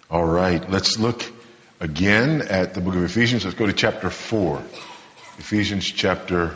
All right, let's look again at the book of Ephesians. Let's go to chapter 4. Ephesians chapter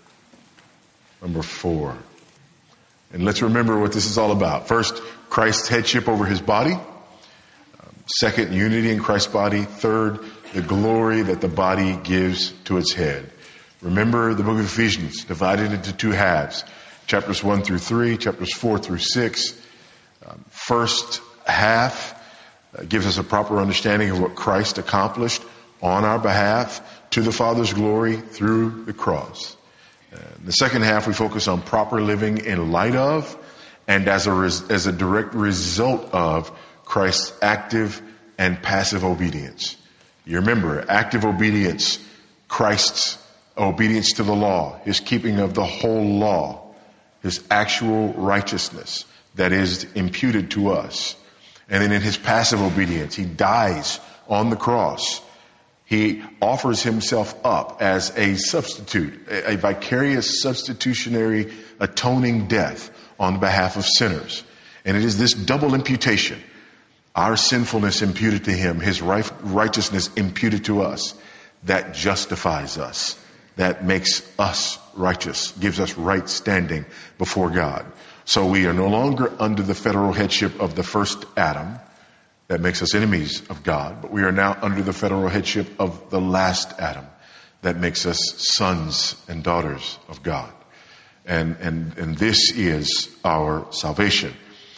number 4. And let's remember what this is all about. First, Christ's headship over his body. Second, unity in Christ's body. Third, the glory that the body gives to its head. Remember the book of Ephesians, divided into two halves. Chapters 1 through 3, chapters 4 through 6. First half gives us a proper understanding of what Christ accomplished on our behalf to the Father's glory through the cross. The second half, we focus on proper living in light of and as a direct result of Christ's active and passive obedience. You remember, active obedience, Christ's obedience to the law, his keeping of the whole law, his actual righteousness that is imputed to us. And then in his passive obedience, he dies on the cross. He offers himself up as a substitute, a vicarious substitutionary atoning death on behalf of sinners. And it is this double imputation, our sinfulness imputed to him, his righteousness imputed to us, that justifies us, that makes us righteous, gives us right standing before God. So we are no longer under the federal headship of the first Adam that makes us enemies of God, but we are now under the federal headship of the last Adam that makes us sons and daughters of God. And this is our salvation.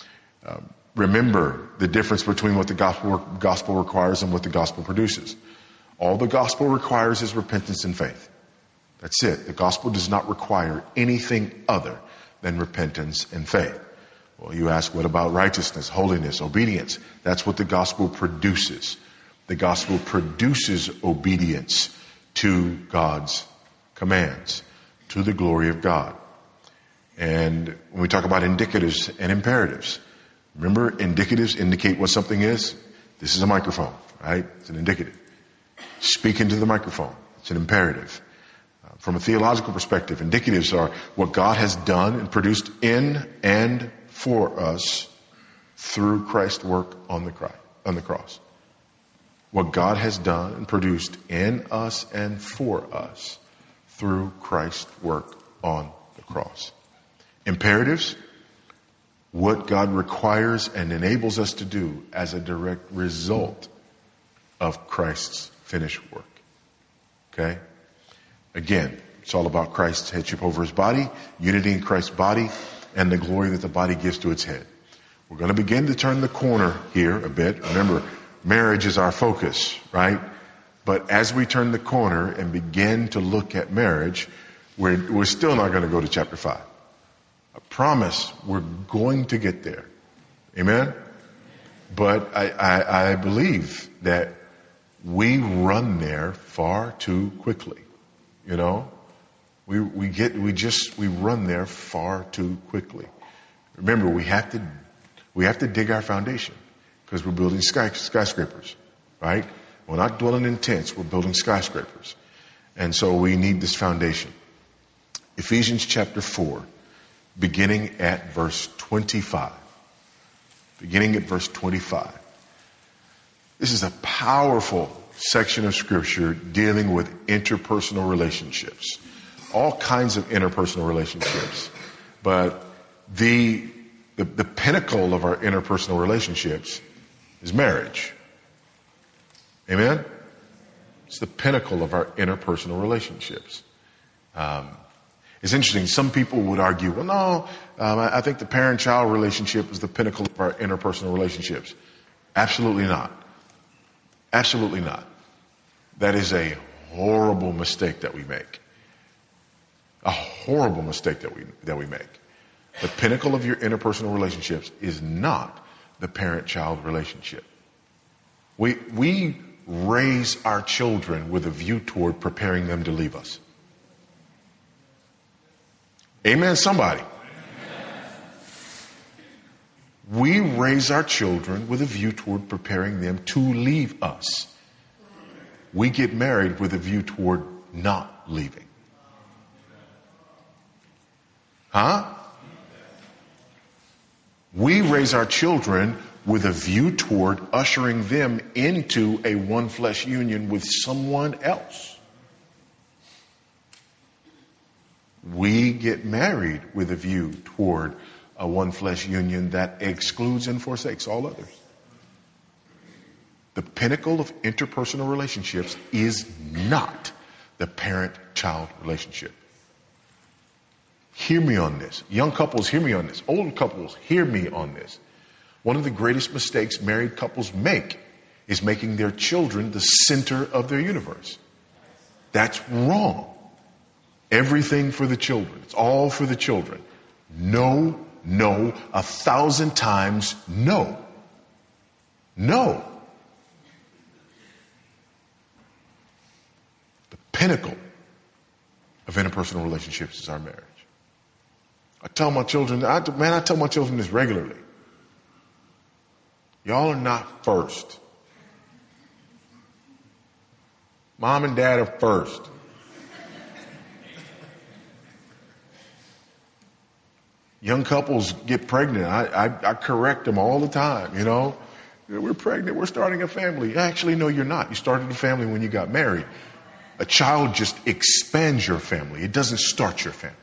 Remember the difference between what the gospel requires and what the gospel produces. All the gospel requires is repentance and faith. That's it. The gospel does not require anything other than repentance and faith. Well, you ask, what about righteousness, holiness, obedience? That's what the gospel produces. The gospel produces obedience to God's commands, to the glory of God. And when we talk about indicatives and imperatives, remember, indicatives indicate what something is. This is a microphone, right? It's an indicative. Speak into the microphone. It's an imperative. From a theological perspective, indicatives are what God has done and produced in and for us through Christ's work on the cross. What God has done and produced in us and for us through Christ's work on the cross. Imperatives, what God requires and enables us to do as a direct result of Christ's finished work. Okay? Again, it's all about Christ's headship over his body, unity in Christ's body, and the glory that the body gives to its head. We're going to begin to turn the corner here a bit. Remember, marriage is our focus, right? But as we turn the corner and begin to look at marriage, we're still not going to go to chapter 5. I promise we're going to get there. Amen? But I believe that we run there far too quickly. You know, we run there far too quickly. Remember, we have to dig our foundation because we're building skyscrapers, right? We're not dwelling in tents. We're building skyscrapers. And so we need this foundation. Ephesians chapter 4, beginning at verse 25. Beginning at verse 25. This is a powerful section of scripture dealing with interpersonal relationships, all kinds of interpersonal relationships. But the pinnacle of our interpersonal relationships is marriage. Amen? It's the pinnacle of our interpersonal relationships. It's interesting. Some people would argue, well, no, I think the parent-child relationship is the pinnacle of our interpersonal relationships. Absolutely not. Absolutely not. That is a horrible mistake that we make. A horrible mistake that we make. The pinnacle of your interpersonal relationships is not the parent-child relationship. We raise our children with a view toward preparing them to leave us. Amen, somebody. We raise our children with a view toward preparing them to leave us. We get married with a view toward not leaving. Huh? We raise our children with a view toward ushering them into a one flesh union with someone else. We get married with a view toward a one flesh union that excludes and forsakes all others. The pinnacle of interpersonal relationships is not the parent-child relationship. Hear me on this. Young couples, hear me on this. Old couples, hear me on this. One of the greatest mistakes married couples make is making their children the center of their universe. That's wrong. Everything for the children. It's all for the children. No, 1,000 times no. No. The pinnacle of interpersonal relationships is our marriage. I tell my children this regularly. Y'all are not first. Mom and dad are first. Young couples get pregnant. I correct them all the time, you know. We're pregnant. We're starting a family. Actually, no, you're not. You started a family when you got married. A child just expands your family. It doesn't start your family.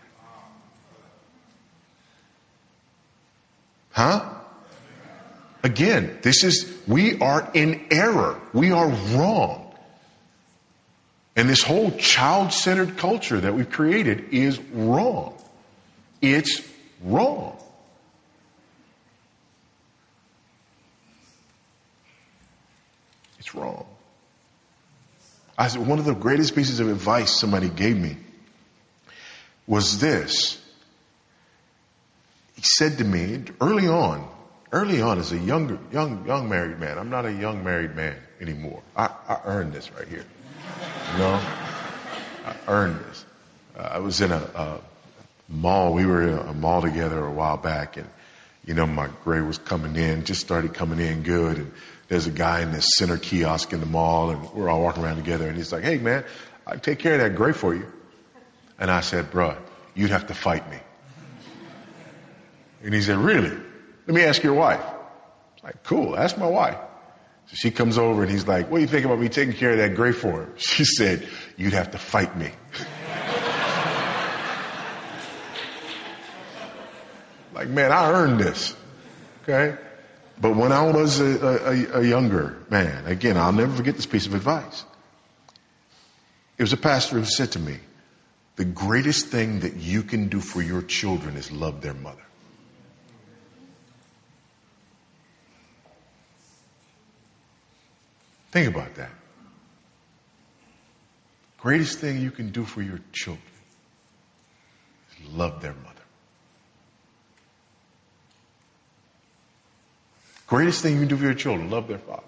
Huh? Again, we are in error. We are wrong. And this whole child-centered culture that we've created is wrong. It's wrong. It's wrong. One of the greatest pieces of advice somebody gave me was this. He said to me early on as a young married man. I'm not a young married man anymore. I earned this right here. You know, I earned this. I was in a mall. We were in a mall together a while back, and you know, my grade was coming in, just started coming in good, and there's a guy in this center kiosk in the mall, and we're all walking around together, and he's like, "Hey man, I can take care of that grade for you." And I said, "Bruh, you'd have to fight me." And he said, "Really? Let me ask your wife." I was like, "Cool, ask my wife." So she comes over and he's like, "What do you think about me taking care of that grade for him?" She said, "You'd have to fight me." Like, man, I earned this. Okay? But when I was a younger man, again, I'll never forget this piece of advice. It was a pastor who said to me, "The greatest thing that you can do for your children is love their mother." Think about that. Greatest thing you can do for your children is love their mother. Greatest thing you can do for your children, love their father.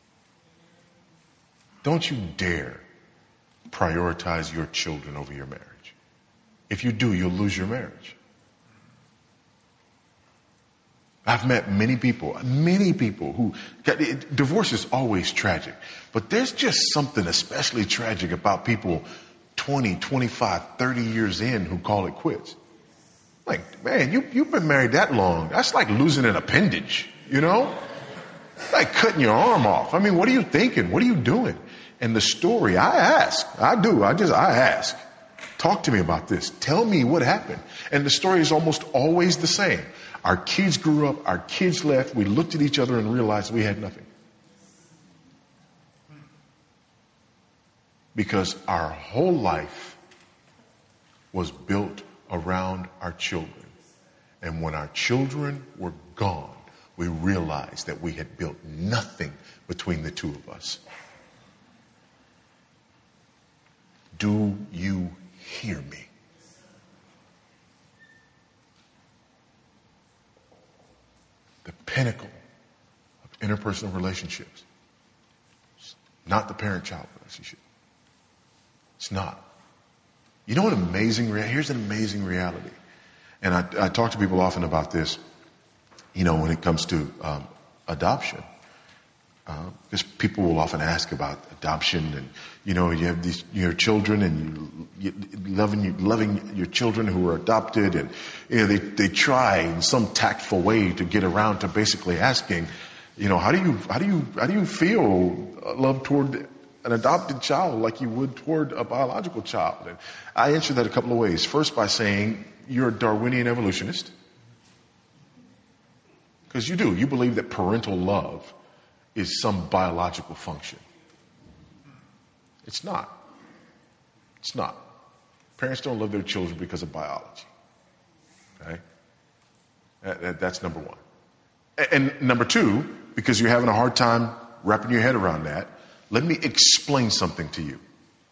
Don't you dare prioritize your children over your marriage. If you do, you'll lose your marriage. I've met many people who divorce is always tragic, but there's just something especially tragic about people 20, 25, 30 years in who call it quits. Like, man, you've been married that long. That's like losing an appendage, you know? Like cutting your arm off. I mean, what are you thinking? What are you doing? And the story, I ask. Talk to me about this. Tell me what happened. And the story is almost always the same. Our kids grew up, our kids left, we looked at each other and realized we had nothing. Because our whole life was built around our children. And when our children were gone, we realized that we had built nothing between the two of us. Do you hear me? The pinnacle of interpersonal relationships. It's not the parent-child relationship. It's not. You know what here's an amazing reality. And I talk to people often about this, you know, when it comes to adoption. Because people will often ask about adoption, and you know, you have your children, and you loving your children who are adopted, and you know they try in some tactful way to get around to basically asking, How do you feel love toward an adopted child like you would toward a biological child? And I answered that a couple of ways. First, by saying you're a Darwinian evolutionist. Because you do. You believe that parental love is some biological function. It's not. It's not. Parents don't love their children because of biology. Okay? That's number one. And number two, because you're having a hard time wrapping your head around that, let me explain something to you.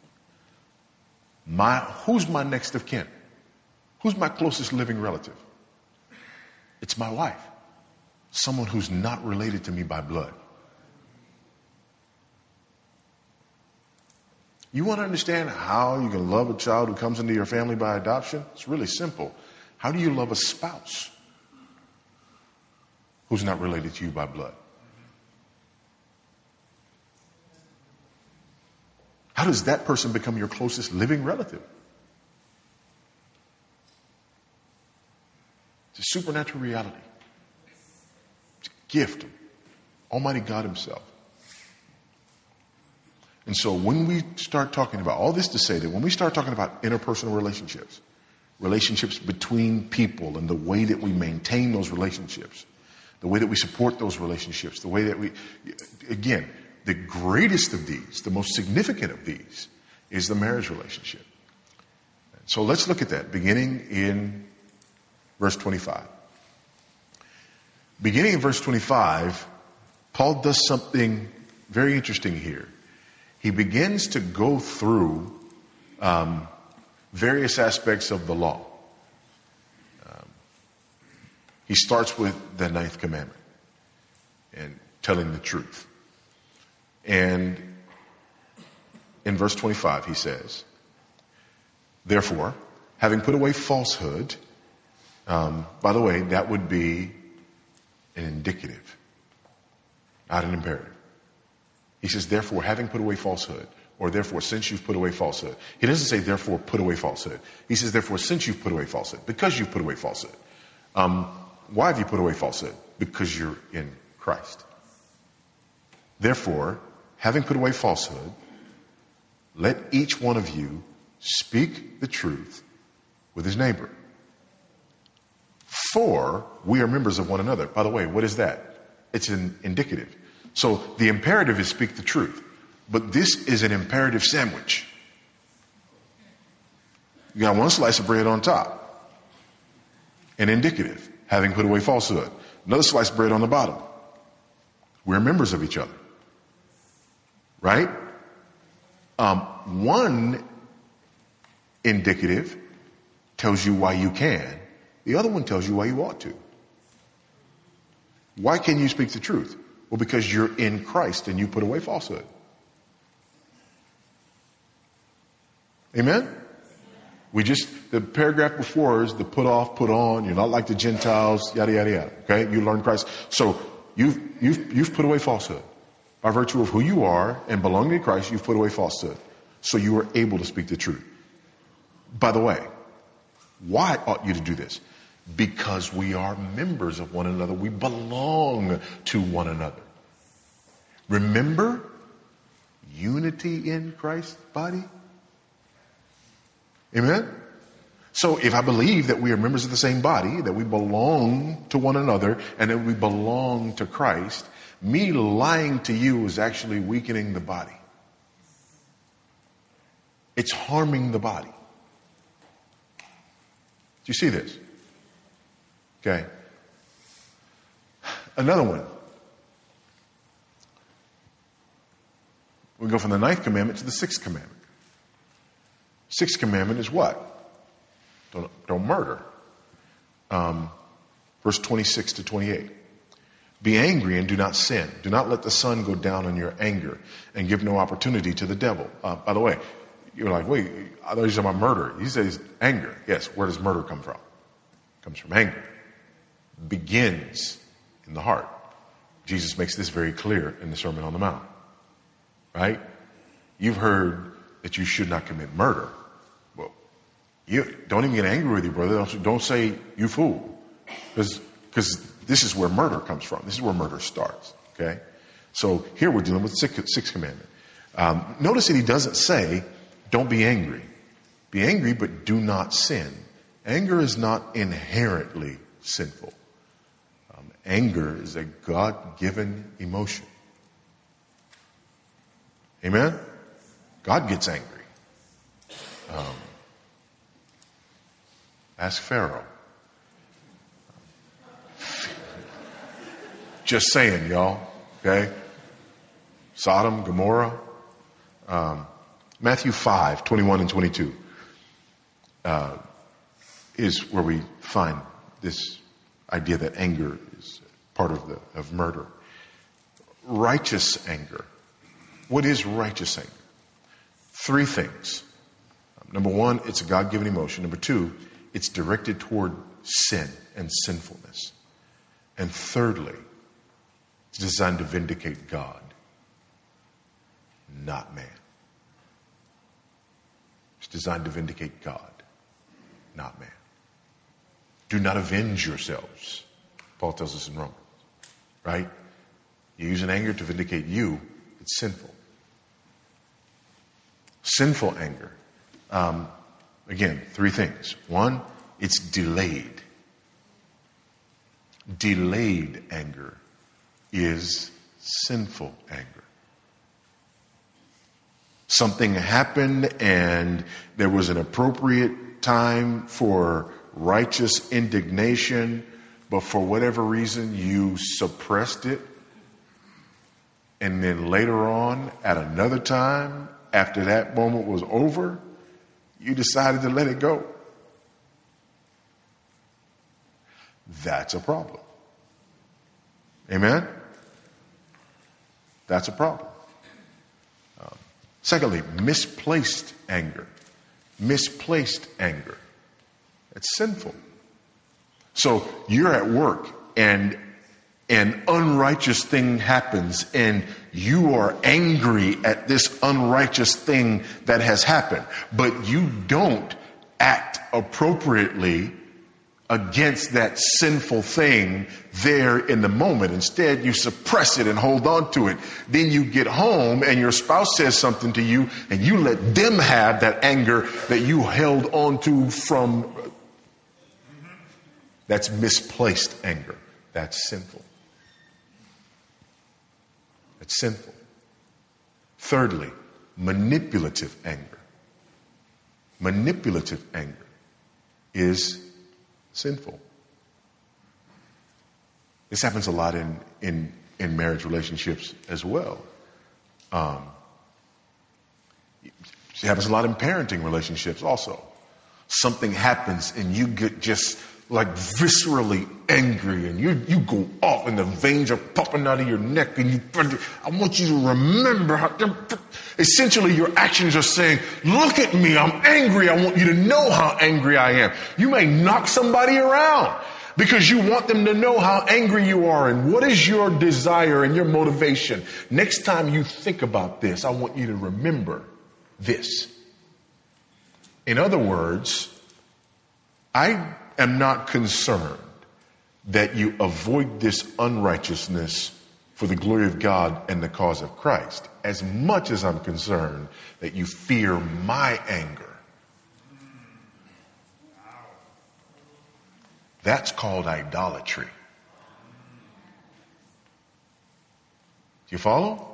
Who's my next of kin? Who's my closest living relative? It's my wife. Someone who's not related to me by blood. You want to understand how you can love a child who comes into your family by adoption? It's really simple. How do you love a spouse who's not related to you by blood? How does that person become your closest living relative? It's a supernatural reality. It's a gift of Almighty God Himself. And so when we start talking about all this to say that when we start talking about interpersonal relationships between people and the way that we maintain those relationships, the way that we support those relationships, the way that again, the greatest of these, the most significant of these, is the marriage relationship. So let's look at that, beginning in verse 25. Beginning in verse 25, Paul does something very interesting here. He begins to go through various aspects of the law. He starts with the 9th commandment and telling the truth. And in verse 25, he says, therefore, having put away falsehood, by the way, that would be an indicative, not an imperative. He says, therefore, having put away falsehood, or therefore, since you've put away falsehood. He doesn't say, therefore, put away falsehood. He says, therefore, since you've put away falsehood, because you've put away falsehood. Why have you put away falsehood? Because you're in Christ. Therefore, having put away falsehood, let each one of you speak the truth with his neighbor. For we are members of one another. By the way, what is that? It's an indicative. So the imperative is speak the truth. But this is an imperative sandwich. You got one slice of bread on top. An indicative, having put away falsehood. Another slice of bread on the bottom. We're members of each other. Right? One indicative tells you why you can. The other one tells you why you ought to. Why can you speak the truth? Well, because you're in Christ and you put away falsehood. Amen? The paragraph before is the put off, put on. You're not like the Gentiles, yada, yada, yada. Okay? You learn Christ. So you've put away falsehood. By virtue of who you are and belonging to Christ, you've put away falsehood. So you are able to speak the truth. By the way, why ought you to do this? Because we are members of one another. We belong to one another. Remember, unity in Christ's body. Amen? So if I believe that we are members of the same body, that we belong to one another, and that we belong to Christ, me lying to you is actually weakening the body. It's harming the body. Do you see this? Okay. Another one. We go from the 9th commandment to the 6th commandment. 6th commandment is what? Don't murder. Verse 26 to 28. Be angry and do not sin. Do not let the sun go down on your anger and give no opportunity to the devil. By the way, you're like, wait, I thought you were talking about murder. He says anger. Yes, where does murder come from? It comes from anger. Begins in the heart. Jesus makes this very clear in the Sermon on the Mount. Right? You've heard that you should not commit murder. Well, you don't even get angry with your brother. Don't say, you fool. Because this is where murder comes from. This is where murder starts. Okay? So here we're dealing with the sixth commandment. Notice that he doesn't say, don't be angry. Be angry, but do not sin. Anger is not inherently sinful. Anger is a God-given emotion. Amen? God gets angry. Ask Pharaoh. Just saying, y'all. Okay? Sodom, Gomorrah. Matthew 5, 21 and 22 is where we find this idea that anger is part of murder. Righteous anger. What is righteous anger? Three things. Number one, it's a God-given emotion. Number two, it's directed toward sin and sinfulness. And thirdly, it's designed to vindicate God, not man. It's designed to vindicate God, not man. Do not avenge yourselves, Paul tells us in Romans, right? You use an anger to vindicate you, it's sinful. Sinful anger. Again, three things. One, it's delayed. Delayed anger is sinful anger. Something happened and there was an appropriate time for righteous indignation, but for whatever reason you suppressed it. And then later on, at another time, after that moment was over, you decided to let it go. That's a problem. Amen? That's a problem. Secondly, misplaced anger. Misplaced anger. It's sinful. So you're at work and an unrighteous thing happens and you are angry at this unrighteous thing that has happened, but you don't act appropriately against that sinful thing there in the moment. Instead, you suppress it and hold on to it. Then you get home and your spouse says something to you and you let them have that anger that you held on to from. That's misplaced anger. That's sinful. It's sinful. Thirdly, manipulative anger. Manipulative anger is sinful. This happens a lot in marriage relationships as well. It happens a lot in parenting relationships also. Something happens and you get just like viscerally angry and you go off and the veins are popping out of your neck and I want you to remember how essentially your actions are saying, look at me, I'm angry. I want you to know how angry I am. You may knock somebody around because you want them to know how angry you are and what is your desire and your motivation. Next time you think about this, I want you to remember this. In other words, I am not concerned that you avoid this unrighteousness for the glory of God and the cause of Christ, as much as I'm concerned that you fear my anger. That's called idolatry. Do you follow?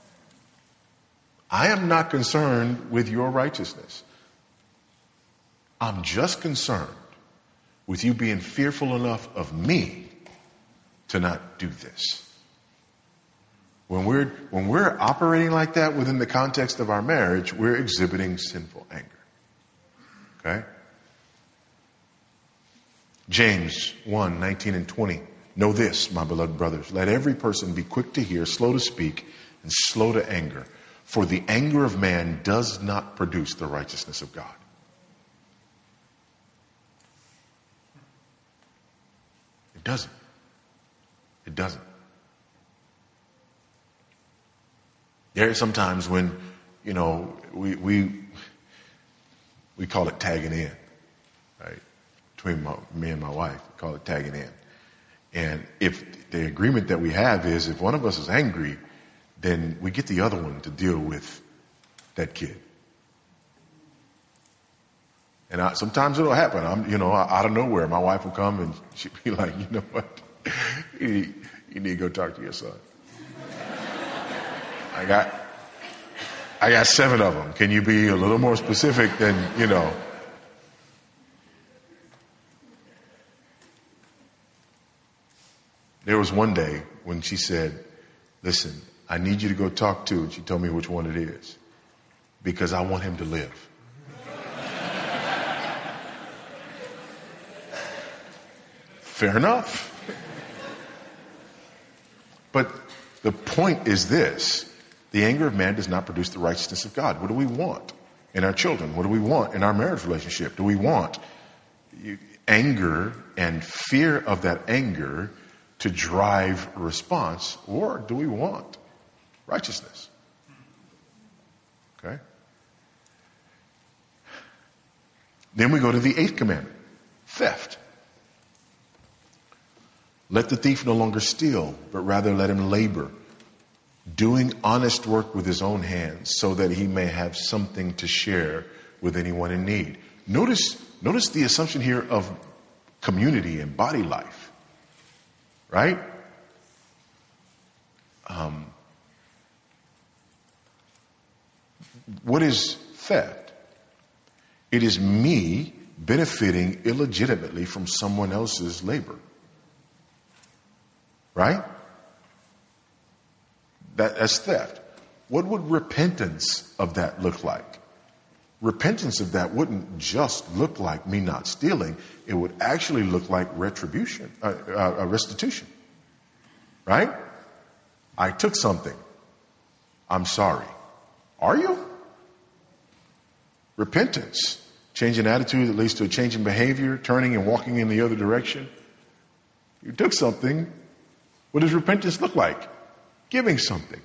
I am not concerned with your righteousness. I'm just concerned with you being fearful enough of me to not do this. When we're operating like that within the context of our marriage, we're exhibiting sinful anger. Okay? James 1, 19 and 20. Know this, my beloved brothers. Let every person be quick to hear, slow to speak, and slow to anger. For the anger of man does not produce the righteousness of God. It doesn't. It doesn't. There are some times when, we call it tagging in, right? Between me and my wife, we call it tagging in. And if the agreement that we have is if one of us is angry, then we get the other one to deal with that kid. And sometimes it'll happen. Out of nowhere, my wife will come and she'll be like, you know what? You need to go talk to your son. I got 7 of them. Can you be a little more specific than, There was one day when she said, listen, I need you to go talk to, and she told me which one it is, because I want him to live. Fair enough. But the point is this. The anger of man does not produce the righteousness of God. What do we want in our children? What do we want in our marriage relationship? Do we want anger and fear of that anger to drive a response, or do we want righteousness? Okay. Then we go to the 8th commandment, theft. Let the thief no longer steal, but rather let him labor, doing honest work with his own hands, so that he may have something to share with anyone in need. Notice the assumption here of community and body life, right? What is theft? It is me benefiting illegitimately from someone else's labor. Right? That's theft. What would repentance of that look like? Repentance of that wouldn't just look like me not stealing. It would actually look like restitution. Right? I took something. I'm sorry. Are you? Repentance. Change in attitude that leads to a change in behavior, turning and walking in the other direction. You took something. What does repentance look like? Giving something.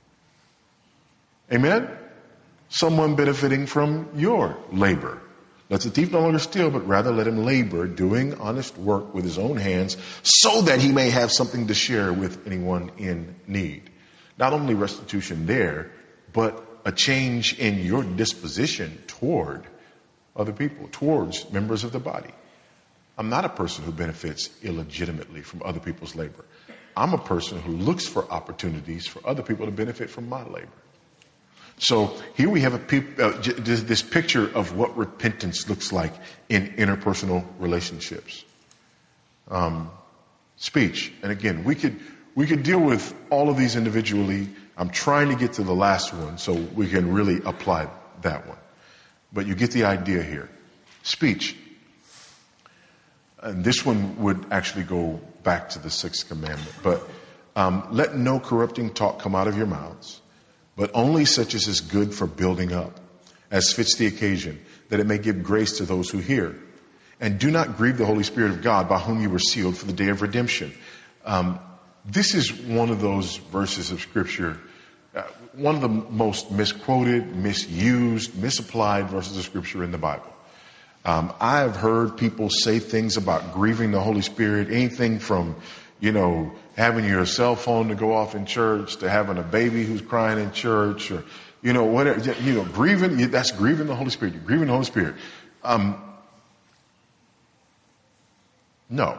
Amen? Someone benefiting from your labor. Let the thief no longer steal, but rather let him labor, doing honest work with his own hands, so that he may have something to share with anyone in need. Not only restitution there, but a change in your disposition toward other people, towards members of the body. I'm not a person who benefits illegitimately from other people's labor. I'm a person who looks for opportunities for other people to benefit from my labor. So here we have this picture of what repentance looks like in interpersonal relationships. Speech. And again, we could deal with all of these individually. I'm trying to get to the last one so we can really apply that one. But you get the idea here. Speech. And this one would actually go back to the 6th commandment. But let no corrupting talk come out of your mouths, but only such as is good for building up, as fits the occasion, that it may give grace to those who hear. And do not grieve the Holy Spirit of God, by whom you were sealed for the day of redemption. This is one of those verses of Scripture, one of the most misquoted, misused, misapplied verses of Scripture in the Bible. I have heard people say things about grieving the Holy Spirit, anything from, having your cell phone to go off in church, to having a baby who's crying in church, or, whatever, grieving, that's grieving the Holy Spirit. You're grieving the Holy Spirit. No.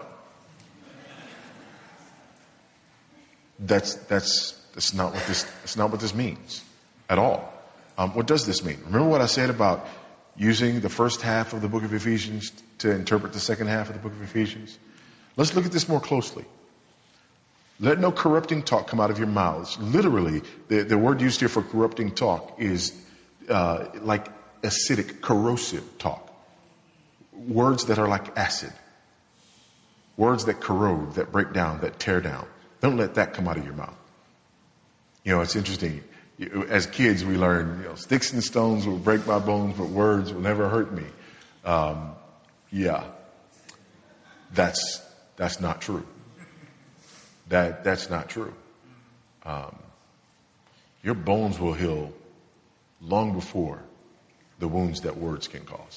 That's not what this means at all. What does this mean? Remember what I said about using the first half of the book of Ephesians to interpret the second half of the book of Ephesians? Let's look at this more closely. Let no corrupting talk come out of your mouths. Literally, the word used here for corrupting talk is like acidic, corrosive talk. Words that are like acid. Words that corrode, that break down, that tear down. Don't let that come out of your mouth. It's interesting. As kids, we learn, sticks and stones will break my bones, but words will never hurt me. That's not true. That's not true. Your bones will heal long before the wounds that words can cause.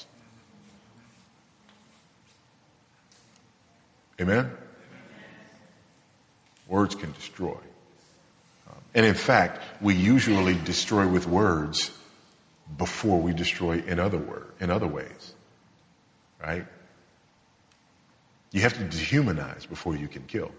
Amen? Words can destroy. And in fact, we usually destroy with words before we destroy in other ways. Right? You have to dehumanize before you can kill.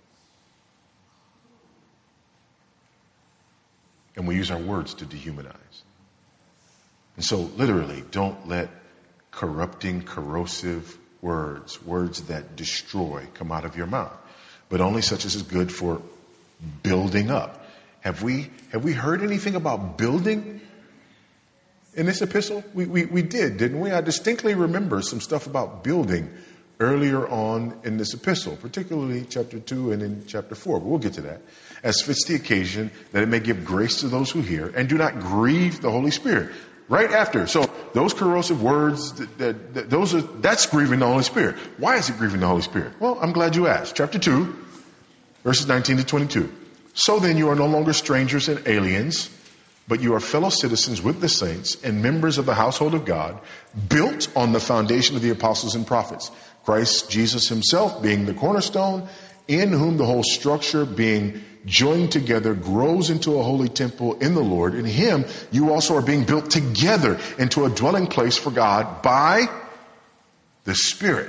And we use our words to dehumanize. And so literally, don't let corrupting, corrosive words that destroy come out of your mouth, but only such as is good for building up. Have we heard anything about building in this epistle? We did, didn't we? I distinctly remember some stuff about building earlier on in this epistle, particularly chapter 2 and in chapter 4. But we'll get to that. As fits the occasion, that it may give grace to those who hear, and do not grieve the Holy Spirit. Right after. So those corrosive words, that's grieving the Holy Spirit. Why is it grieving the Holy Spirit? Well, I'm glad you asked. Chapter 2, verses 19 to 22. So then you are no longer strangers and aliens, but you are fellow citizens with the saints and members of the household of God, built on the foundation of the apostles and prophets, Christ Jesus himself being the cornerstone, in whom the whole structure being joined together grows into a holy temple in the Lord. In him you also are being built together into a dwelling place for God by the Spirit.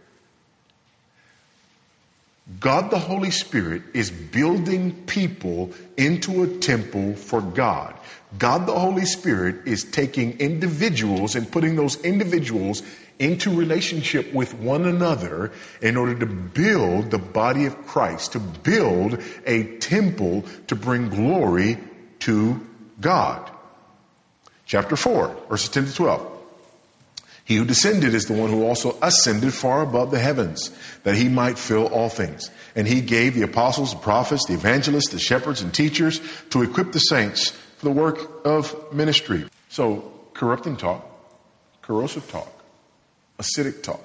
God the Holy Spirit is building people into a temple for God. God the Holy Spirit is taking individuals and putting those individuals into relationship with one another in order to build the body of Christ, to build a temple to bring glory to God. Chapter 4, verses 10 to 12. He who descended is the one who also ascended far above the heavens, that he might fill all things. And he gave the apostles, the prophets, the evangelists, the shepherds, and teachers to equip the saints for the work of ministry. So, corrupting talk, corrosive talk, acidic talk.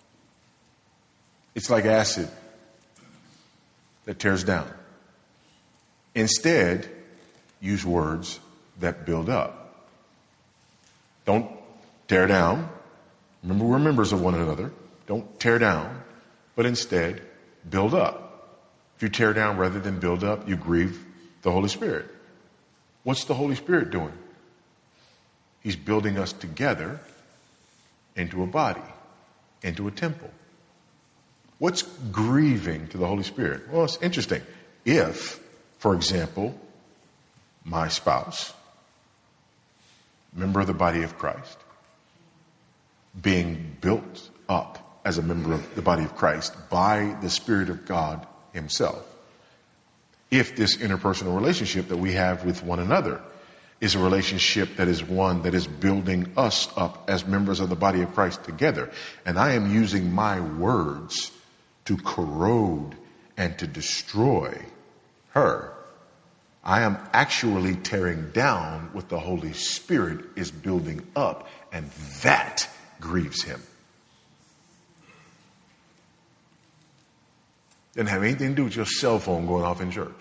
It's like acid that tears down. Instead, use words that build up. Don't tear down. Remember, we're members of one another. Don't tear down, but instead build up. If you tear down rather than build up, you grieve the Holy Spirit. What's the Holy Spirit doing? He's building us together into a body, into a temple. What's grieving to the Holy Spirit? Well, it's interesting. If, for example, my spouse, member of the body of Christ, being built up as a member of the body of Christ by the Spirit of God himself, if this interpersonal relationship that we have with one another is a relationship that is one that is building us up as members of the body of Christ together, and I am using my words to corrode and to destroy her, I am actually tearing down what the Holy Spirit is building up, and that grieves him. Doesn't have anything to do with your cell phone going off in church.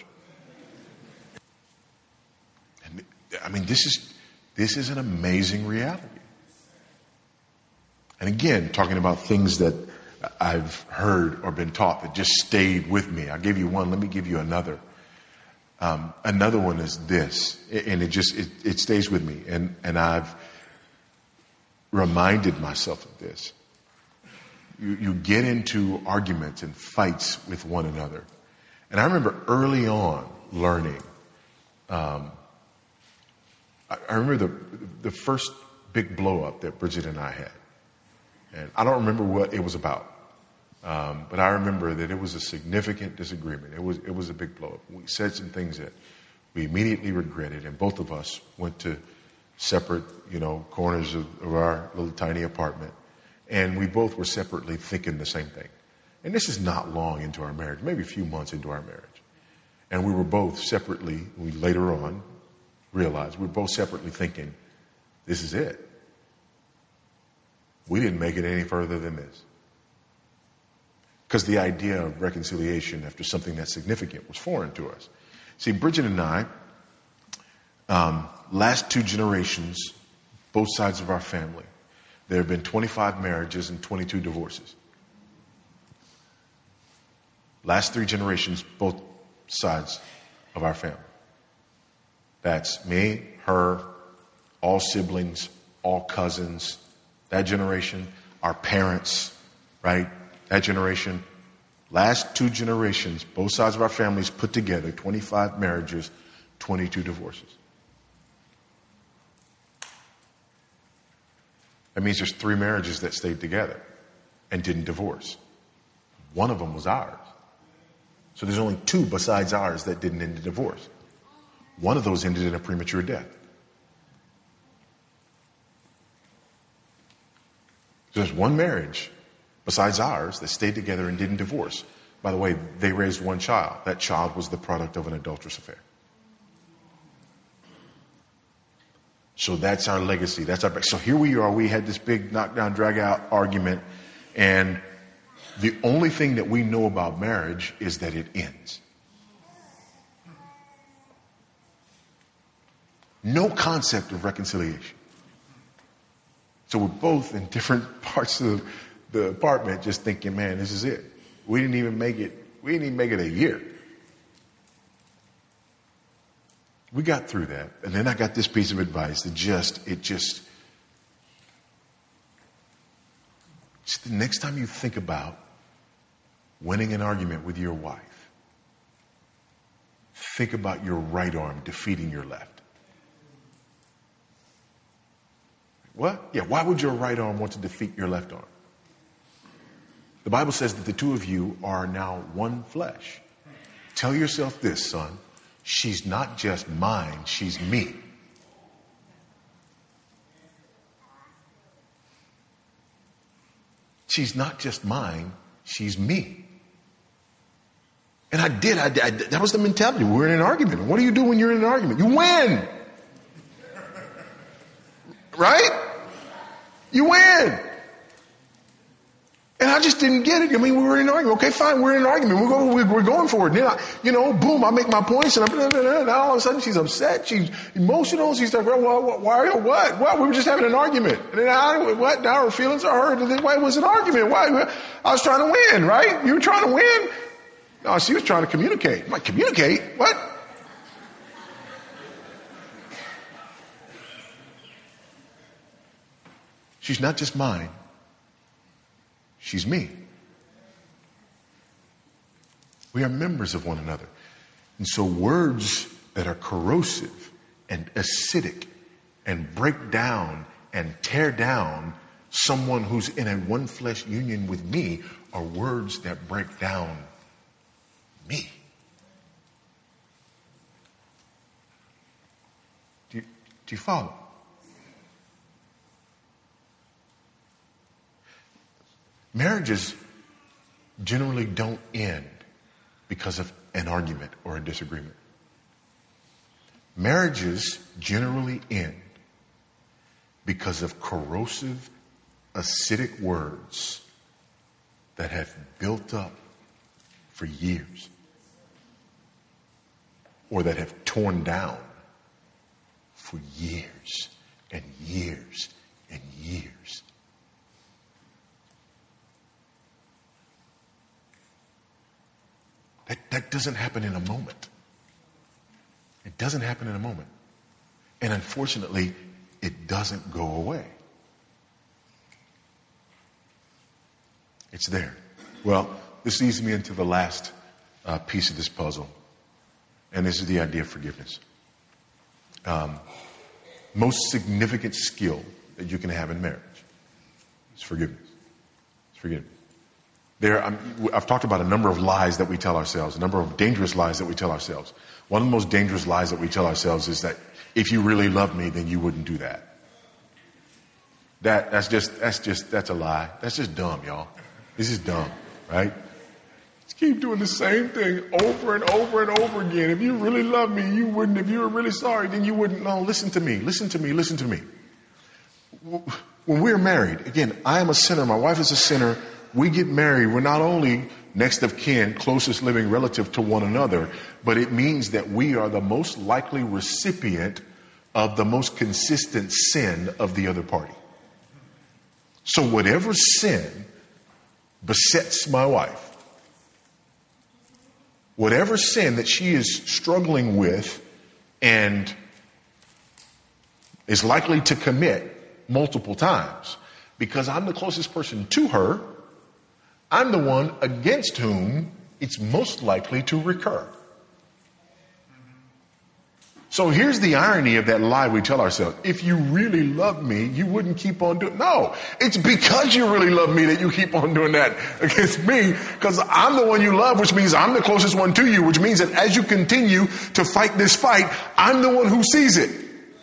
And, I mean, this is an amazing reality. And again, talking about things that I've heard or been taught that just stayed with me. I gave you one. Let me give you another. Another one is this, and it stays with me. And I've reminded myself of this. You get into arguments and fights with one another. And I remember early on learning, I remember the first big blow up that Bridget and I had. And I don't remember what it was about. But I remember that it was a significant disagreement. It was a big blow up. We said some things that we immediately regretted, and both of us went to separate, corners of our little tiny apartment. And we both were separately thinking the same thing. And this is not long into our marriage, maybe a few months into our marriage. And we were both separately, we later on realized, we were both separately thinking, this is it. We didn't make it any further than this. Because the idea of reconciliation after something that's significant was foreign to us. See, Bridget and I, last 2 generations, both sides of our family, there have been 25 marriages and 22 divorces. Last 3 generations, both sides of our family. That's me, her, all siblings, all cousins, that generation, our parents, right? That generation. Last 2 generations, both sides of our families put together, 25 marriages, 22 divorces. That means there's 3 marriages that stayed together and didn't divorce. One of them was ours. So there's only 2 besides ours that didn't end in divorce. One of those ended in a premature death. So there's 1 marriage besides ours that stayed together and didn't divorce. By the way, they raised 1 child. That child was the product of an adulterous affair. So that's our legacy. So here we are. We had this big knockdown, drag out argument. And the only thing that we know about marriage is that it ends. No concept of reconciliation. So we're both in different parts of the apartment just thinking, man, this is it. We didn't even make it a year. We got through that. And then I got this piece of advice that just the next time you think about winning an argument with your wife, think about your right arm defeating your left. What? Yeah, why would your right arm want to defeat your left arm? The Bible says that the 2 of you are now one flesh. Tell yourself this, son. She's not just mine, she's me. She's not just mine, she's me. And I did. That was the mentality. We were in an argument. What do you do when you're in an argument? You win. Right? You win. And I just didn't get it. I mean, we were in an argument. Okay, fine, we're in an argument. We're going for it. And then, boom, I make my points, and now all of a sudden she's upset. She's emotional. She's like, well, why? What? We were just having an argument. And then now her feelings are hurt. And then why it was an argument? Why? I was trying to win, right? You were trying to win? No, she was trying to communicate. I'm like, communicate? What? She's not just mine. She's me. We are members of one another. And so words that are corrosive and acidic and break down and tear down someone who's in a one flesh union with me are words that break down me. Do you follow? Marriages generally don't end because of an argument or a disagreement. Marriages generally end because of corrosive, acidic words that have built up for years or that have torn down for years and years and years. That doesn't happen in a moment. It doesn't happen in a moment. And unfortunately, it doesn't go away. It's there. Well, this leads me into the last piece of this puzzle. And this is the idea of forgiveness. Most significant skill that you can have in marriage is forgiveness. It's forgiveness. I've talked about a number of lies that we tell ourselves, a number of dangerous lies that we tell ourselves. One of the most dangerous lies that we tell ourselves is that if you really love me, then you wouldn't do that. That's a lie. That's just dumb, y'all. This is dumb, right? Just keep doing the same thing over and over and over again. If you really love me, you wouldn't. If you were really sorry, then you wouldn't. No, listen to me. Listen to me. Listen to me. When we're married, again, I am a sinner. My wife is a sinner. We get married. We're not only next of kin, closest living relative to one another, but it means that we are the most likely recipient of the most consistent sin of the other party. So whatever sin besets my wife, whatever sin that she is struggling with and is likely to commit multiple times, because I'm the closest person to her, I'm the one against whom it's most likely to recur. So here's the irony of that lie we tell ourselves. If you really love me, you wouldn't keep on doing. No, it's because you really love me that you keep on doing that against me, because I'm the one you love, which means I'm the closest one to you, which means that as you continue to fight this fight, I'm the one who sees it.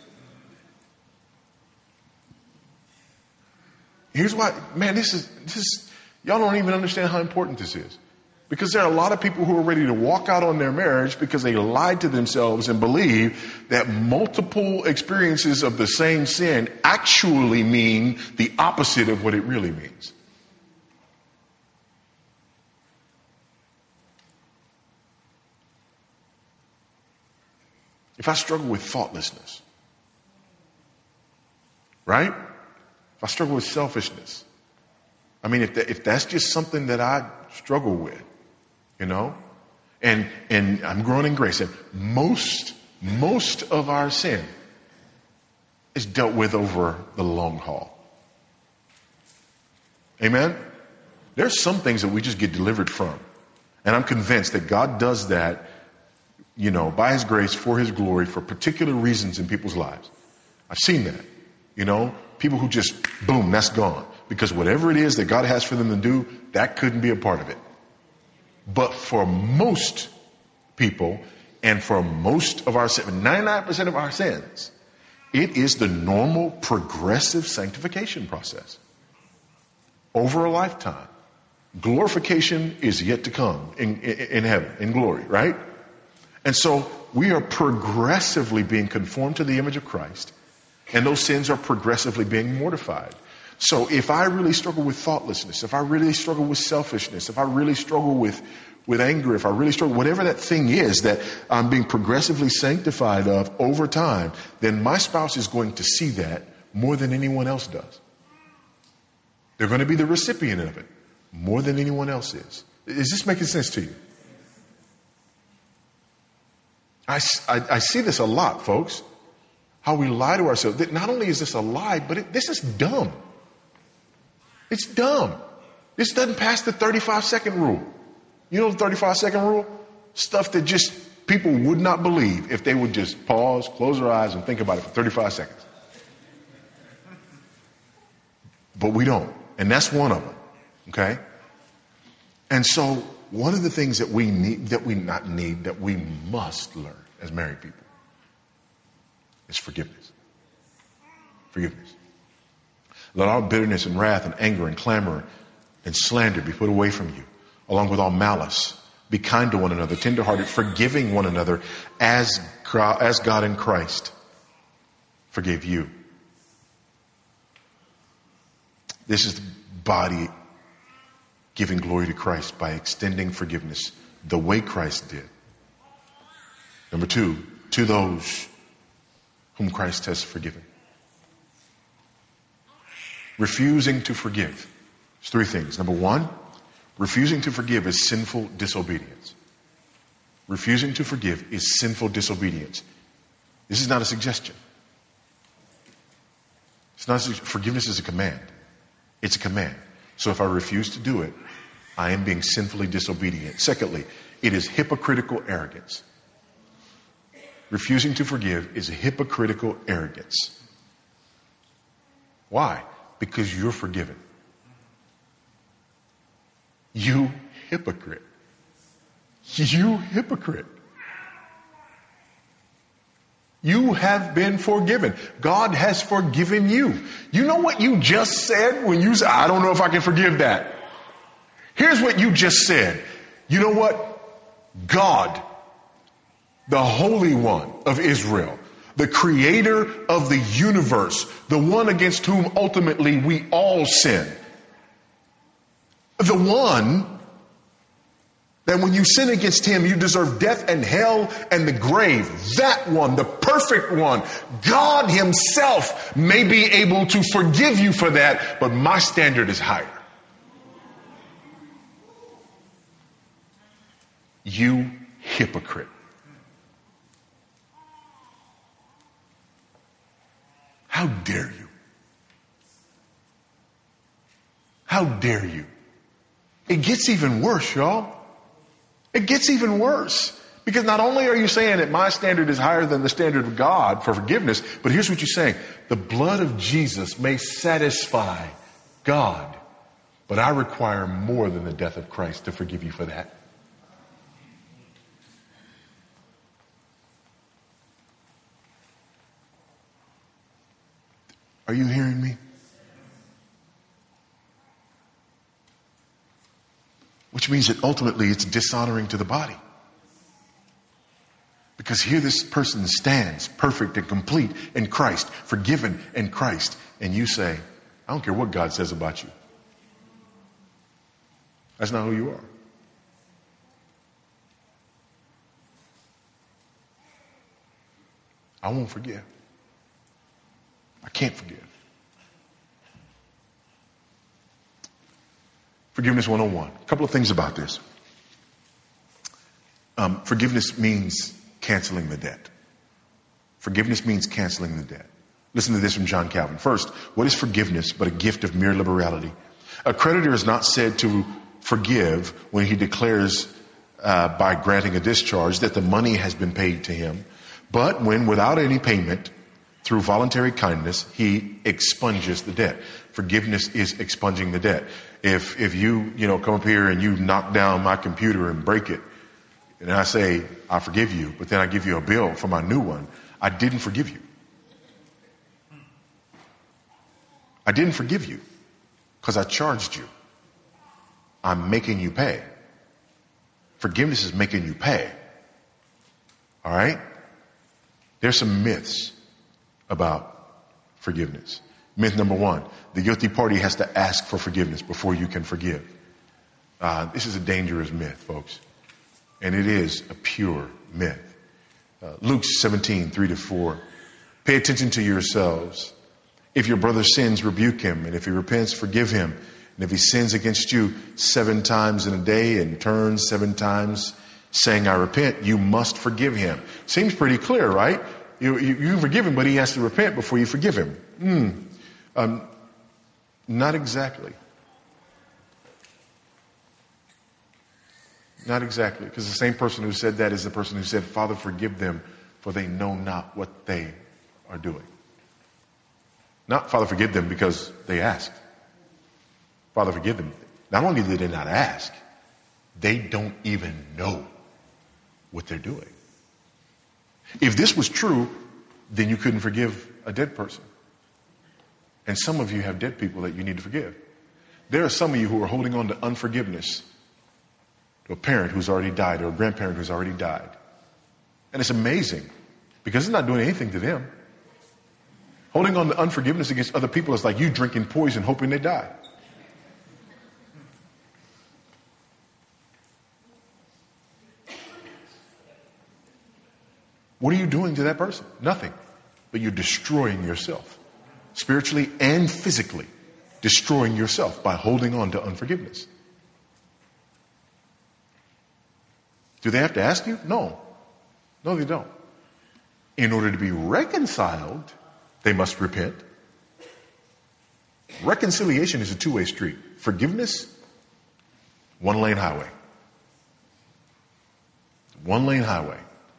Here's why, man, this is, y'all don't even understand how important this is. Because there are a lot of people who are ready to walk out on their marriage because they lied to themselves and believe that multiple experiences of the same sin actually mean the opposite of what it really means. If I struggle with thoughtlessness, right? If I struggle with selfishness, I mean, if that's just something that I struggle with, you know, and I'm growing in grace, and most of our sin is dealt with over the long haul. Amen? There's some things that we just get delivered from. And I'm convinced that God does that, you know, by his grace, for his glory, for particular reasons in people's lives. I've seen that, you know, people who just, boom, that's gone. Because whatever it is that God has for them to do, that couldn't be a part of it. But for most people, and for most of our sins, 99% of our sins, it is the normal progressive sanctification process over a lifetime. Glorification is yet to come in heaven, in glory, right? And so we are progressively being conformed to the image of Christ, and those sins are progressively being mortified. So if I really struggle with thoughtlessness, if I really struggle with selfishness, if I really struggle with anger, if I really struggle, whatever that thing is that I'm being progressively sanctified of over time, then my spouse is going to see that more than anyone else does. They're going to be the recipient of it more than anyone else is. Is this making sense to you? I see this a lot, folks. How we lie to ourselves. That not only is this a lie, but this is dumb. It's dumb. This doesn't pass the 35-second rule. You know the 35-second rule? Stuff that just people would not believe if they would just pause, close their eyes, and think about it for 35 seconds. But we don't. And that's one of them. Okay? And so one of the things that we need, that we must learn as married people is forgiveness. Forgiveness. Let all bitterness and wrath and anger and clamor and slander be put away from you, along with all malice. Be kind to one another, tenderhearted, forgiving one another as God in Christ forgave you. This is the body giving glory to Christ by extending forgiveness the way Christ did. Number two, to those whom Christ has forgiven. Refusing to forgive. There's three things. Number one, refusing to forgive is sinful disobedience. Refusing to forgive is sinful disobedience. This is not a suggestion. It's not forgiveness is a command. It's a command. So if I refuse to do it, I am being sinfully disobedient. Secondly, it is hypocritical arrogance. Refusing to forgive is a hypocritical arrogance. Why? Because you're forgiven. You hypocrite. You hypocrite. You have been forgiven. God has forgiven you. You know what you just said when you said, I don't know if I can forgive that. Here's what you just said. You know what? God, the Holy One of Israel, the creator of the universe, the one against whom ultimately we all sin, the one that when you sin against him, you deserve death and hell and the grave. That one, the perfect one, God himself may be able to forgive you for that, but my standard is higher. You hypocrite. How dare you? How dare you? It gets even worse, y'all. It gets even worse. Because not only are you saying that my standard is higher than the standard of God for forgiveness, but here's what you're saying. The blood of Jesus may satisfy God, but I require more than the death of Christ to forgive you for that. Are you hearing me? Which means that ultimately it's dishonoring to the body. Because here this person stands perfect and complete in Christ, forgiven in Christ. And you say, I don't care what God says about you. That's not who you are. I won't forgive. I can't forgive. Forgiveness 101. A couple of things about this. Forgiveness means canceling the debt. Forgiveness means canceling the debt. Listen to this from John Calvin. First, what is forgiveness but a gift of mere liberality? A creditor is not said to forgive when he declares by granting a discharge that the money has been paid to him, but when without any payment, through voluntary kindness, he expunges the debt. Forgiveness is expunging the debt. If you come up here and you knock down my computer and break it, and I say, I forgive you, but then I give you a bill for my new one, I didn't forgive you. I didn't forgive you because I charged you. I'm making you pay. Forgiveness is making you pay. All right? There's some myths about forgiveness. Myth number one, the guilty party has to ask for forgiveness before you can forgive. This is a dangerous myth, folks. And it is a pure myth. Luke 17, 3-4. Pay attention to yourselves. If your brother sins, rebuke him. And if he repents, forgive him. And if he sins against you 7 times in a day and turns 7 times saying, I repent, you must forgive him. Seems pretty clear, right? You forgive him, but he has to repent before you forgive him. Not exactly. Not exactly. Because the same person who said that is the person who said, Father, forgive them, for they know not what they are doing. Not Father, forgive them because they asked. Father, forgive them. Not only did they not ask, they don't even know what they're doing. If this was true, then you couldn't forgive a dead person. And some of you have dead people that you need to forgive. There are some of you who are holding on to unforgiveness to a parent who's already died or a grandparent who's already died. And it's amazing because it's not doing anything to them. Holding on to unforgiveness against other people is like you drinking poison hoping they die. What are you doing to that person? Nothing. But you're destroying yourself. Spiritually and physically. Destroying yourself by holding on to unforgiveness. Do they have to ask you? No. No, they don't. In order to be reconciled, they must repent. Reconciliation is a two-way street. Forgiveness, one-lane highway. One-lane highway.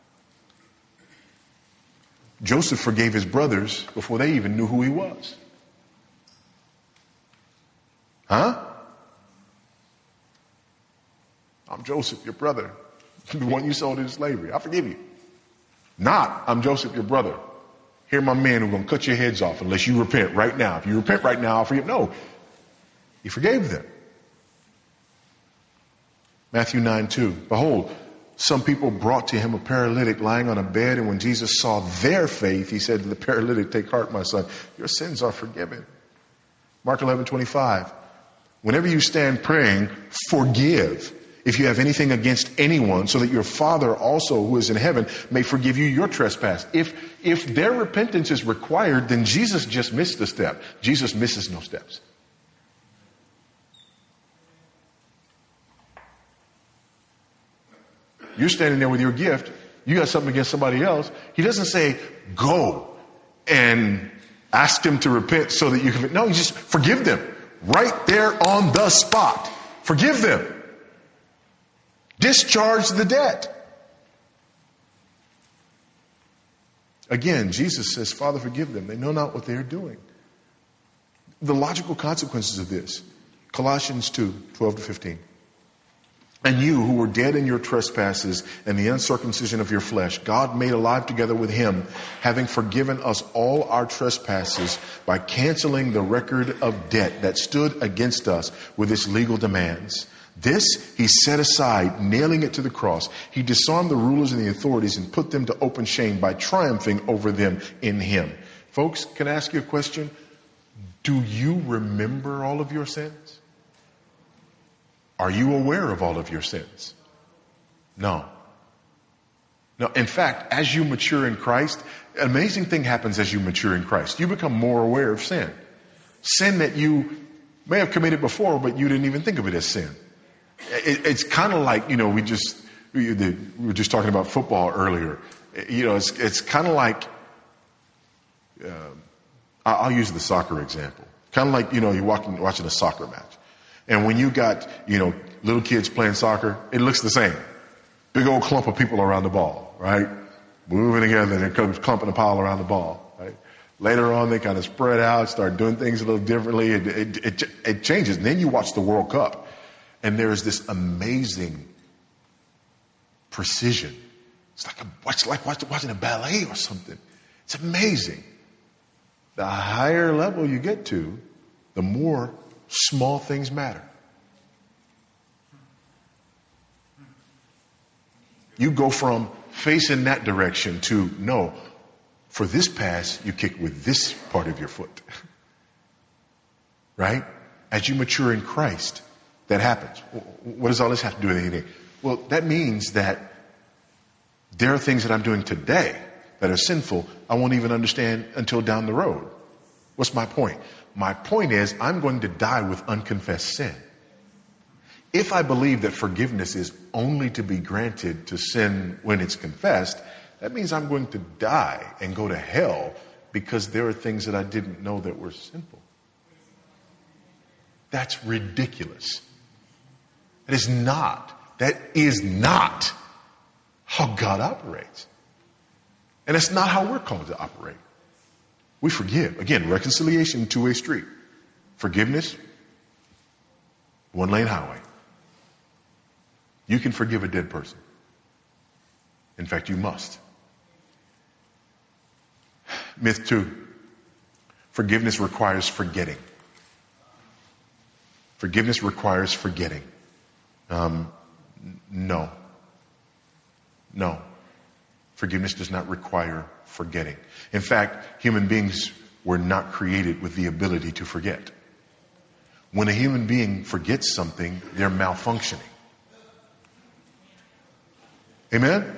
Joseph forgave his brothers before they even knew who he was. Huh? I'm Joseph, your brother, the one you sold into slavery. I forgive you. Not, I'm Joseph, your brother. Here are my men who are going to cut your heads off unless you repent right now. If you repent right now, I'll forgive. No, he forgave them. Matthew 9:2. Behold, some people brought to him a paralytic lying on a bed, and when Jesus saw their faith, he said to the paralytic, take heart, my son, your sins are forgiven. Mark 11:25. Whenever you stand praying, forgive if you have anything against anyone, so that your Father also who is in heaven may forgive you your trespass. If their repentance is required, then Jesus just missed a step. Jesus misses no steps. You're standing there with your gift. You got something against somebody else. He doesn't say, go and ask them to repent so that you can. No, you just forgive them right there on the spot. Forgive them. Discharge the debt. Again, Jesus says, Father, forgive them. They know not what they are doing. The logical consequences of this. Colossians 2:12-15. And you who were dead in your trespasses and the uncircumcision of your flesh, God made alive together with him, having forgiven us all our trespasses by canceling the record of debt that stood against us with its legal demands. This he set aside, nailing it to the cross. He disarmed the rulers and the authorities and put them to open shame by triumphing over them in him. Folks, can I ask you a question? Do you remember all of your sins? Are you aware of all of your sins? No. No. In fact, as you mature in Christ, an amazing thing happens as you mature in Christ. You become more aware of sin. Sin that you may have committed before, but you didn't even think of it as sin. It's kind of like, we were just talking about football earlier. It's kind of like, I'll use the soccer example. Kind of like, you're watching a soccer match. And when you got, little kids playing soccer, it looks the same. Big old clump of people around the ball, right? Moving together and comes clumping a pile around the ball, right? Later on, they kind of spread out, start doing things a little differently. It changes. And then you watch the World Cup. And there is this amazing precision. It's like watching a ballet or something. It's amazing. The higher level you get to, the more small things matter. You go from facing that direction to, no, for this pass, you kick with this part of your foot. Right? As you mature in Christ, that happens. What does all this have to do with anything? Well, that means that there are things that I'm doing today that are sinful I won't even understand until down the road. What's my point? My point is I'm going to die with unconfessed sin. If I believe that forgiveness is only to be granted to sin when it's confessed, that means I'm going to die and go to hell because there are things that I didn't know that were sinful. That's ridiculous. That is not how God operates. And it's not how we're called to operate. We forgive. Again, reconciliation, two-way street. Forgiveness, one-lane highway. You can forgive a dead person. In fact, you must. Myth 2. Forgiveness requires forgetting. Forgiveness requires forgetting. No. Forgiveness does not require forgetting. In fact, human beings were not created with the ability to forget. When a human being forgets something, they're malfunctioning. Amen?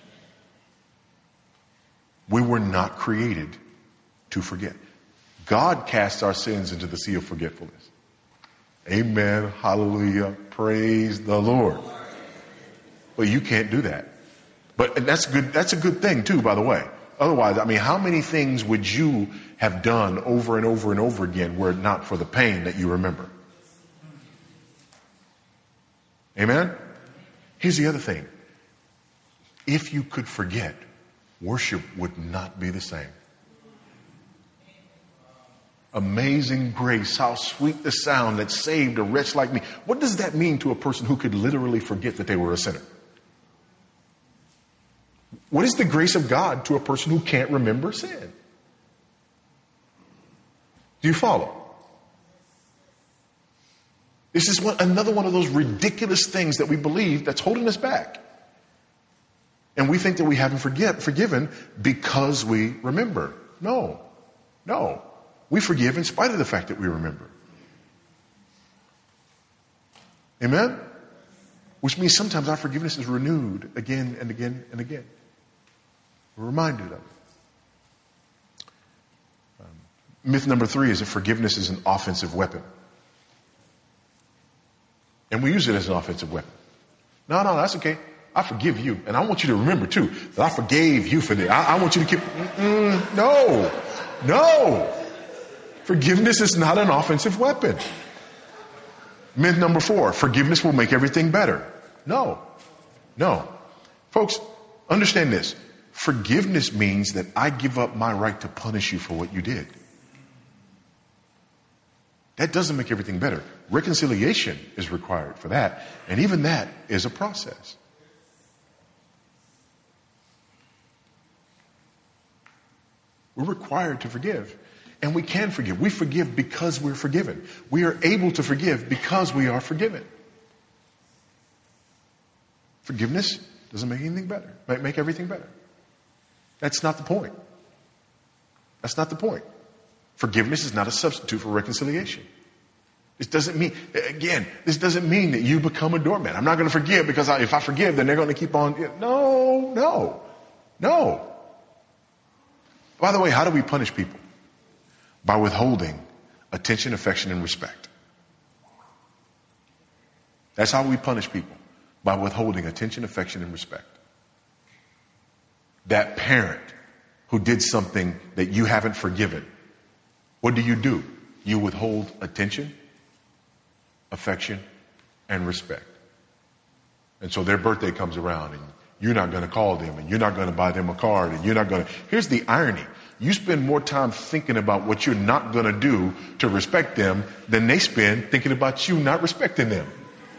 We were not created to forget. God casts our sins into the sea of forgetfulness. Amen. Hallelujah. Praise the Lord. But you can't do that. But that's good. That's a good thing too, by the way. Otherwise, how many things would you have done over and over and over again were it not for the pain that you remember? Amen? Here's the other thing. If you could forget, worship would not be the same. Amazing grace, how sweet the sound that saved a wretch like me. What does that mean to a person who could literally forget that they were a sinner? What is the grace of God to a person who can't remember sin? Do you follow? This is another one of those ridiculous things that we believe that's holding us back. And we think that we haven't forgiven because we remember. No. We forgive in spite of the fact that we remember. Amen? Which means sometimes our forgiveness is renewed again and again and again. We're reminded of it. Myth number 3 is that forgiveness is an offensive weapon. And we use it as an offensive weapon. No, that's okay. I forgive you. And I want you to remember too, that I forgave you for that. I want you to keep, no. Forgiveness is not an offensive weapon. Myth number 4, forgiveness will make everything better. No. Folks, understand this. Forgiveness means that I give up my right to punish you for what you did. That doesn't make everything better. Reconciliation is required for that. And even that is a process. We're required to forgive. And we can forgive. We forgive because we're forgiven. We are able to forgive because we are forgiven. Forgiveness doesn't make anything better. Might make everything better. That's not the point. That's not the point. Forgiveness is not a substitute for reconciliation. This doesn't mean that you become a doormat. I'm not going to forgive because if I forgive, then they're going to keep on. No. By the way, how do we punish people? By withholding attention, affection, and respect. That's how we punish people. By withholding attention, affection, and respect. That parent who did something that you haven't forgiven, what do? You withhold attention, affection, and respect. And so their birthday comes around and you're not going to call them and you're not going to buy them a card and you're not going to. Here's the irony. You spend more time thinking about what you're not going to do to respect them than they spend thinking about you not respecting them.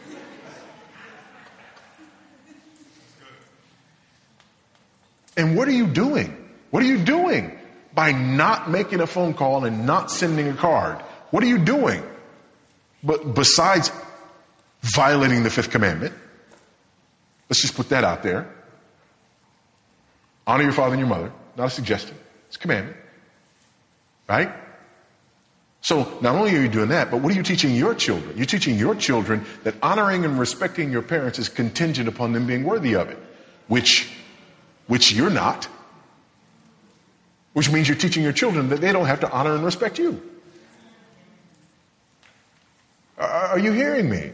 And what are you doing? What are you doing by not making a phone call and not sending a card? What are you doing? But besides violating the 5th commandment, let's just put that out there. Honor your father and your mother. Not a suggestion. It's a commandment. Right? So not only are you doing that, but what are you teaching your children? You're teaching your children that honoring and respecting your parents is contingent upon them being worthy of it, which you're not. Which means you're teaching your children that they don't have to honor and respect you. Are you hearing me?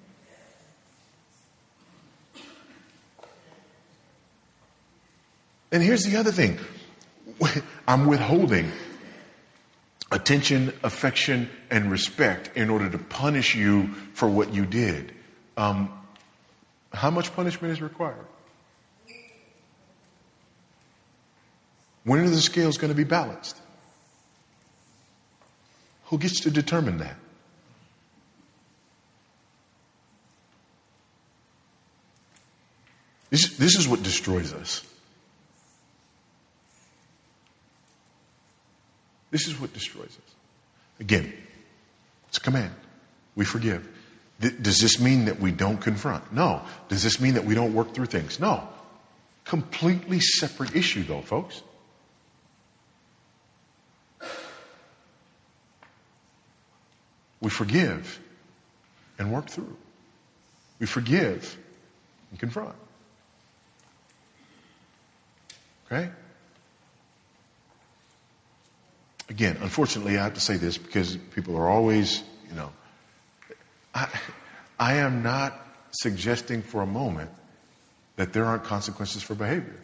And here's the other thing. I'm withholding attention, affection, and respect in order to punish you for what you did. How much punishment is required? When are the scales going to be balanced? Who gets to determine that? This is what destroys us. This is what destroys us. Again, it's a command. We forgive. Does this mean that we don't confront? No. Does this mean that we don't work through things? No. Completely separate issue though, folks. We forgive and work through. We forgive and confront. Okay? Again, unfortunately, I have to say this because people are always, I am not suggesting for a moment that there aren't consequences for behavior.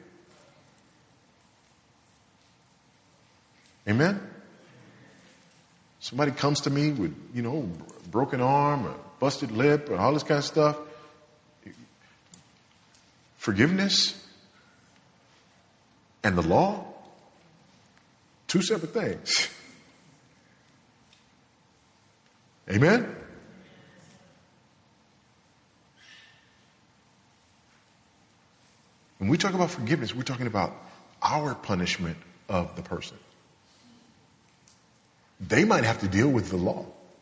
Amen? Somebody comes to me with, a broken arm or busted lip or all this kind of stuff. Forgiveness and the law, 2 separate things. Amen? When we talk about forgiveness, we're talking about our punishment of the person. They might have to deal with the law.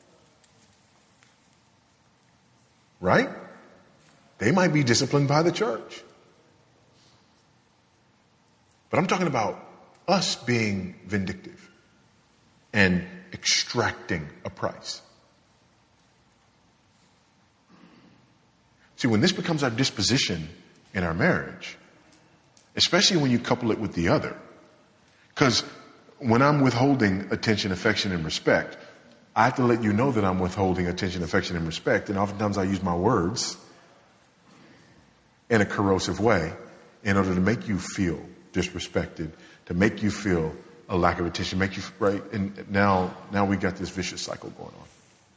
Right? They might be disciplined by the church. But I'm talking about us being vindictive and extracting a price. See, when this becomes our disposition in our marriage, especially when you couple it with the other, because when I'm withholding attention, affection, and respect, I have to let you know that I'm withholding attention, affection, and respect. And oftentimes I use my words. in a corrosive way in order to make you feel disrespected, to make you feel a lack of attention, make you, right? And now we got this vicious cycle going on.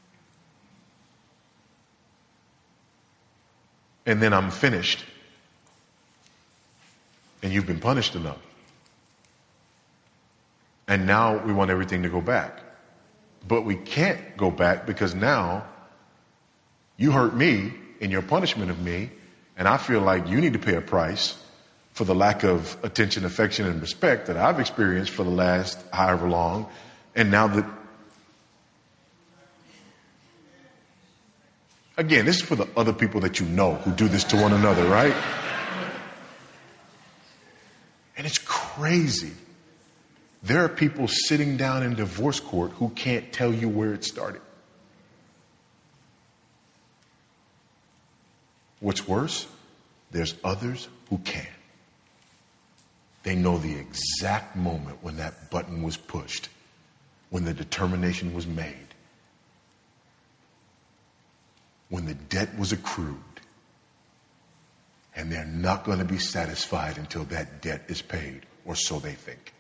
And then I'm finished. And you've been punished enough. And now we want everything to go back. But we can't go back because now you hurt me in your punishment of me, and I feel like you need to pay a price for the lack of attention, affection, and respect that I've experienced for the last however long. And now that, again, this is for the other people that you know who do this to one another, right? And it's crazy. There are people sitting down in divorce court who can't tell you where it started. What's worse, there's others who can. They know the exact moment when that button was pushed, when the determination was made, when the debt was accrued, and they're not going to be satisfied until that debt is paid, or so they think.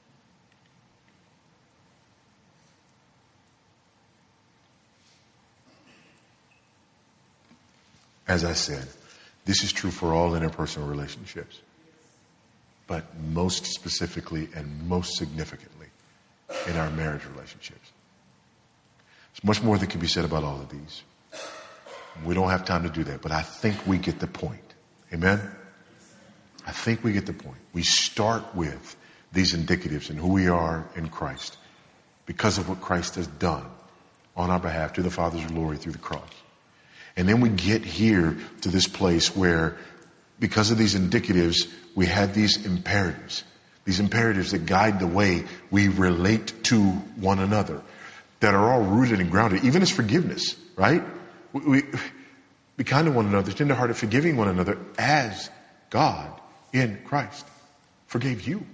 As I said, this is true for all interpersonal relationships, but most specifically and most significantly in our marriage relationships. There's much more that can be said about all of these. We don't have time to do that, but I think we get the point. Amen? I think we get the point. We start with these indicatives in who we are in Christ because of what Christ has done on our behalf to the Father's glory through the cross. And then we get here to this place where, because of these indicatives, we have these imperatives that guide the way we relate to one another, that are all rooted and grounded, even as forgiveness, right? We be kind to one another, tenderhearted, forgiving one another as God in Christ forgave you.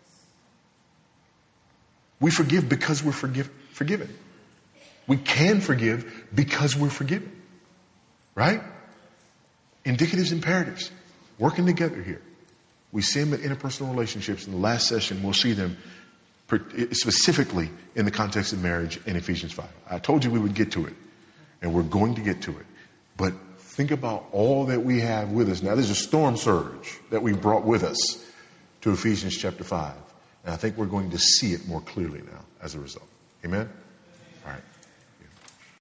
We forgive because we're forgiven. We can forgive because we're forgiven. Right? Indicatives, imperatives, working together here. We see them in interpersonal relationships. In the last session, we'll see them specifically in the context of marriage in Ephesians 5. I told you we would get to it, and we're going to get to it. But think about all that we have with us. Now, there's a storm surge that we brought with us to Ephesians chapter 5. And I think we're going to see it more clearly now as a result. Amen?